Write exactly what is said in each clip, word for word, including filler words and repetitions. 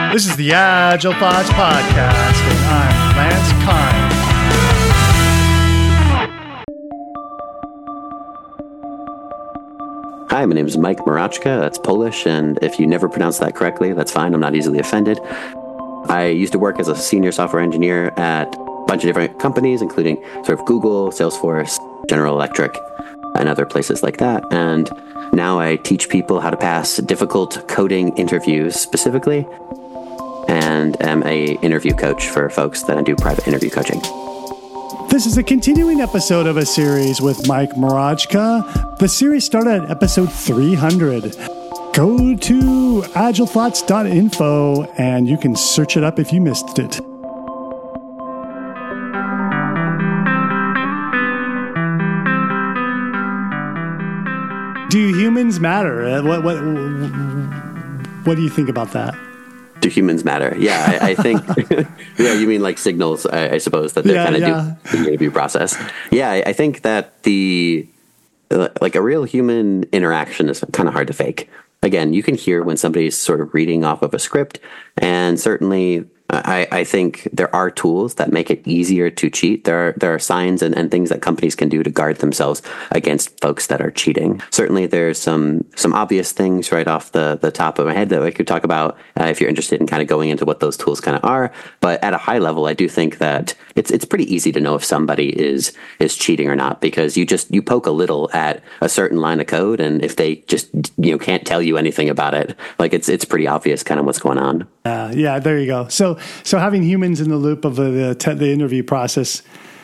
This is the Agile Thoughts Podcast, and I'm Lance Kine. Hi, my name is Mike Marachka. That's Polish, and if you never pronounce that correctly, that's fine. I'm not easily offended. I used to work as a senior software engineer at a bunch of different companies, including sort of Google, Salesforce, General Electric, and other places like that. And now I teach people how to pass difficult coding interviews specifically, and am a interview coach for folks that do private interview coaching. This is a continuing episode of a series with Mike Marachka. The series started at episode three hundred. Go to agile thoughts dot info and you can search it up if you missed it. Do humans matter? What what what do you think about that? Do humans matter? Yeah, I, I think, yeah, you mean like signals, I, I suppose, that they're yeah, kind of yeah. doing the interview process. Yeah, I, I think that the, like a real human interaction is kind of hard to fake. Again, you can hear when somebody's sort of reading off of a script, and certainly I, I think there are tools that make it easier to cheat. There are, there are signs and, and things that companies can do to guard themselves against folks that are cheating. Certainly there's some some obvious things right off the, the top of my head that we could talk about uh, if you're interested in kind of going into what those tools kind of are. But at a high level, I do think that it's it's pretty easy to know if somebody is is cheating or not, because you just you poke a little at a certain line of code, and if they just you know can't tell you anything about it, like it's it's pretty obvious kind of what's going on. Uh, yeah, there you go. So so having humans in the loop of the te- the interview process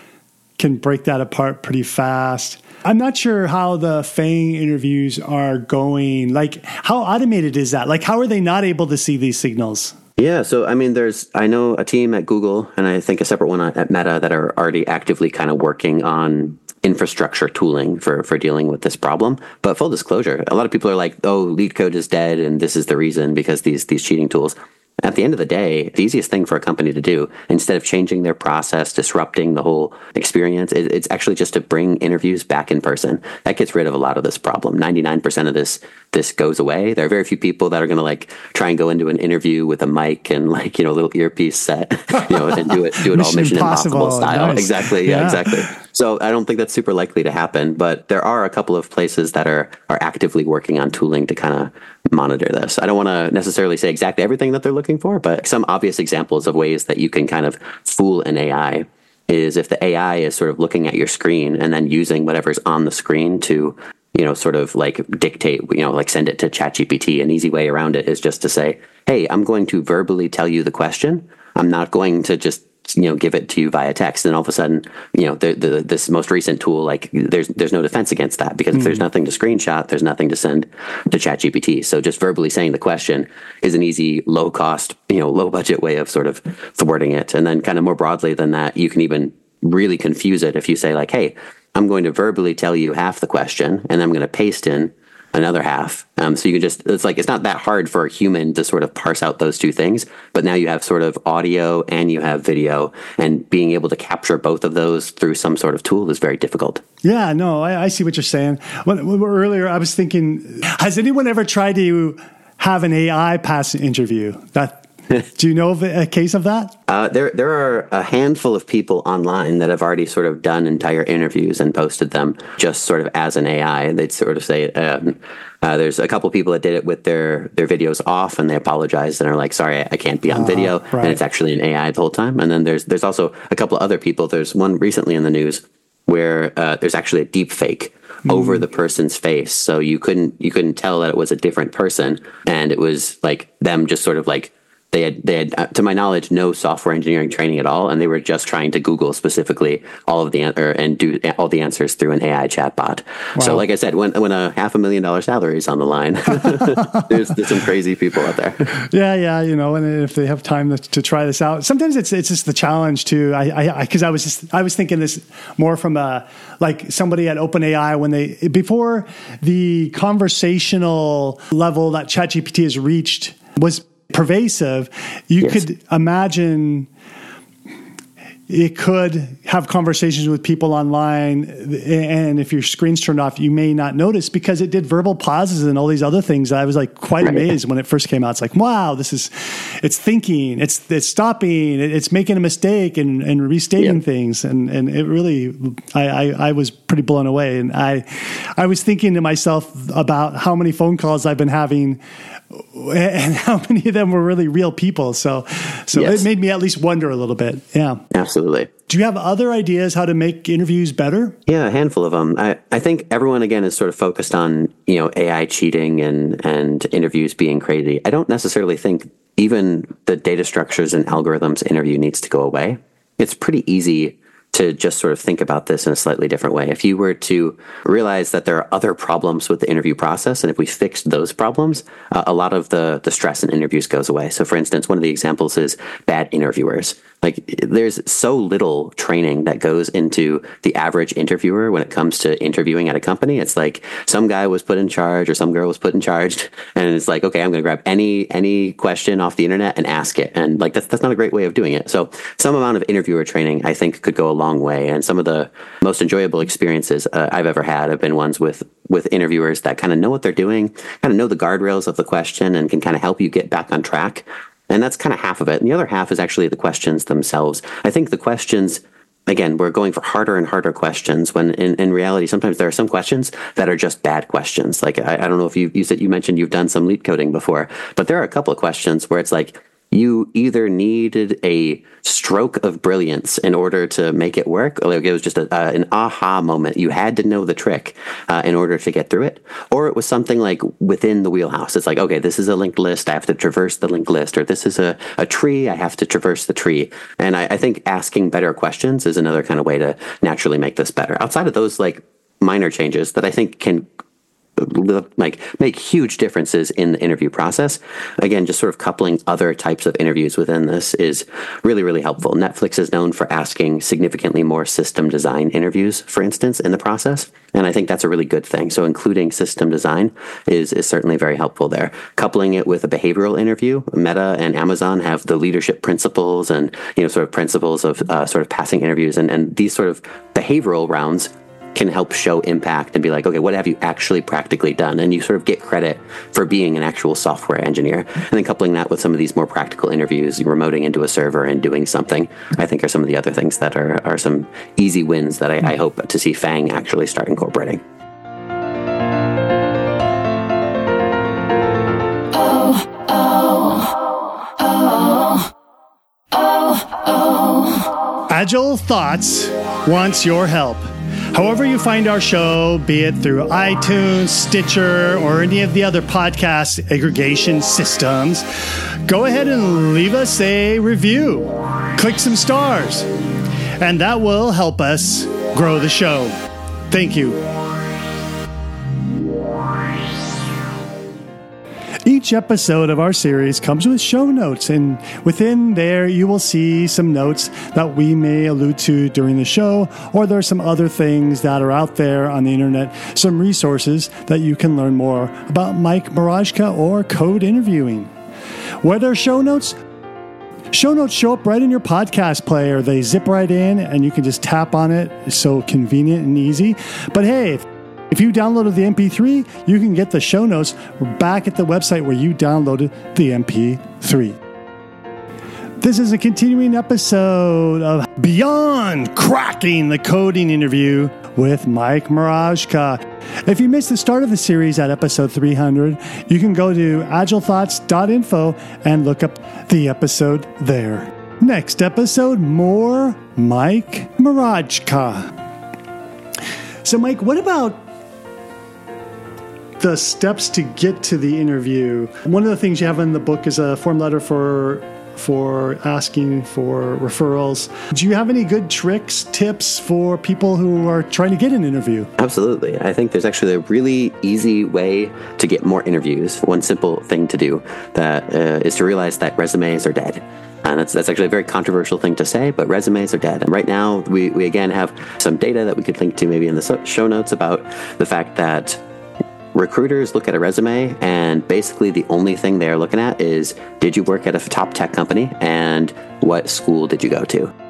can break that apart pretty fast. I'm not sure how the FANG interviews are going. Like, how automated is that? Like, how are they not able to see these signals? Yeah, so I mean, there's I know a team at Google, and I think a separate one at Meta, that are already actively kind of working on infrastructure tooling for, for dealing with this problem. But full disclosure, a lot of people are like, oh, lead code is dead, and this is the reason, because these these cheating tools. At the end of the day, the easiest thing for a company to do, instead of changing their process, disrupting the whole experience, it's actually just to bring interviews back in person. That gets rid of a lot of this problem. ninety-nine percent of this this goes away. There are very few people that are going to like try and go into an interview with a mic and like, you know, a little earpiece set, you know, and do it do it all Mission Impossible, Impossible style. Nice. Exactly. Yeah, yeah, exactly. So I don't think that's super likely to happen, but there are a couple of places that are are actively working on tooling to kind of monitor this. I don't want to necessarily say exactly everything that they're looking for, but some obvious examples of ways that you can kind of fool an A I is if the A I is sort of looking at your screen and then using whatever's on the screen to, you know, sort of like dictate, you know, like send it to ChatGPT. An easy way around it is just to say, hey, I'm going to verbally tell you the question. I'm not going to just you know, give it to you via text. And all of a sudden, you know, the, the, this most recent tool, like there's, there's no defense against that, because mm. if there's nothing to screenshot, there's nothing to send to ChatGPT. So just verbally saying the question is an easy, low cost, you know, low budget way of sort of thwarting it. And then kind of more broadly than that, you can even really confuse it if you say like, hey, I'm going to verbally tell you half the question, and I'm going to paste in another half. Um, so you can just, it's like, it's not that hard for a human to sort of parse out those two things, but now you have sort of audio and you have video, and being able to capture both of those through some sort of tool is very difficult. Yeah, no, I, I see what you're saying. When, when earlier, I was thinking, has anyone ever tried to have an A I pass an interview? That Do you know of a case of that? Uh, there there are a handful of people online that have already sort of done entire interviews and posted them just sort of as an A I. They'd sort of say, um, uh, there's a couple of people that did it with their, their videos off, and they apologized and are like, sorry, I can't be on uh, video. Right. And it's actually an A I the whole time. And then there's there's also a couple of other people. There's one recently in the news where uh, there's actually a deep fake mm. over the person's face. So you couldn't you couldn't tell that it was a different person. And it was like them just sort of like, They had, they had, uh, to my knowledge, no software engineering training at all, and they were just trying to Google specifically all of the or, and do all the answers through an A I chatbot. Wow. So, like I said, when when a half a million dollar salary is on the line, there's, there's some crazy people out there. Yeah, yeah, you know, and if they have time to, to try this out, sometimes it's it's just the challenge too. I because I, I, I was just I was thinking this more from a like somebody at OpenAI when they before the conversational level that ChatGPT has reached was pervasive, you yes. could imagine it could have conversations with people online, and if your screen's turned off, you may not notice because it did verbal pauses and all these other things. I was like quite right. amazed when it first came out. It's like, wow, this is, it's thinking, it's it's stopping, it's making a mistake and, and restating yep. things, and and it really, I, I I was pretty blown away, and I I was thinking to myself about how many phone calls I've been having. And how many of them were really real people. So so yes. it made me at least wonder a little bit. Yeah. Absolutely. Do you have other ideas how to make interviews better? Yeah, a handful of them. I, I think everyone, again, is sort of focused on, you know, A I cheating and, and interviews being crazy. I don't necessarily think even the data structures and algorithms interview needs to go away. It's pretty easy to just sort of think about this in a slightly different way. If you were to realize that there are other problems with the interview process, and if we fixed those problems, uh, a lot of the, the stress in interviews goes away. So for instance, one of the examples is bad interviewers. Like there's so little training that goes into the average interviewer when it comes to interviewing at a company. It's like some guy was put in charge or some girl was put in charge, and it's like, okay, I'm going to grab any any question off the internet and ask it. And like that's that's not a great way of doing it. So some amount of interviewer training, I think, could go a long way. And some of the most enjoyable experiences uh, I've ever had have been ones with with interviewers that kind of know what they're doing, kind of know the guardrails of the question, and can kind of help you get back on track. And that's kind of half of it. And the other half is actually the questions themselves. I think the questions, again, we're going for harder and harder questions when in, in reality, sometimes there are some questions that are just bad questions. Like, I, I don't know if you, you said, you mentioned you've done some leak coding before, but there are a couple of questions where it's like, you either needed a stroke of brilliance in order to make it work, or like it was just a, uh, an aha moment. You had to know the trick uh, in order to get through it. Or it was something like within the wheelhouse. It's like, okay, this is a linked list. I have to traverse the linked list. Or this is a, a tree. I have to traverse the tree. And I, I think asking better questions is another kind of way to naturally make this better. Outside of those like minor changes that I think can like make huge differences in the interview process. Again, just sort of coupling other types of interviews within this is really, really helpful. Netflix is known for asking significantly more system design interviews, for instance, in the process. And I think that's a really good thing. So including system design is, is certainly very helpful there. Coupling it with a behavioral interview, Meta and Amazon have the leadership principles and, you know, sort of principles of uh, sort of passing interviews. And, and these sort of behavioral rounds can help show impact and be like, okay, what have you actually practically done? And you sort of get credit for being an actual software engineer. And then coupling that with some of these more practical interviews, remoting into a server and doing something, I think are some of the other things that are, are some easy wins that I, I hope to see FANG actually start incorporating. Oh, oh, oh, oh, oh. Agile Thoughts wants your help. However you find our show, be it through iTunes, Stitcher, or any of the other podcast aggregation systems, go ahead and leave us a review. Click some stars, and that will help us grow the show. Thank you. Each episode of our series comes with show notes, and within there you will see some notes that we may allude to during the show, or there are some other things that are out there on the internet, some resources that you can learn more about Mike Marajka or code interviewing. Whether show notes, show notes show up right in your podcast player. They zip right in and you can just tap on it. It's so convenient and easy. But hey, if you downloaded the M P three, you can get the show notes back at the website where you downloaded the M P three. This is a continuing episode of Beyond Cracking the Coding Interview with Mike Marajka. If you missed the start of the series at episode three hundred, you can go to agile thoughts dot info and look up the episode there. Next episode, more Mike Marajka. So, Mike, what about the steps to get to the interview? One of the things you have in the book is a form letter for for asking for referrals. Do you have any good tricks, tips for people who are trying to get an interview? Absolutely. I think there's actually a really easy way to get more interviews. One simple thing to do that uh, is to realize that resumes are dead. And that's, that's actually a very controversial thing to say, but resumes are dead. And right now, we, we again have some data that we could link to maybe in the show notes about the fact that recruiters look at a resume and basically the only thing they're looking at is, did you work at a top tech company and what school did you go to?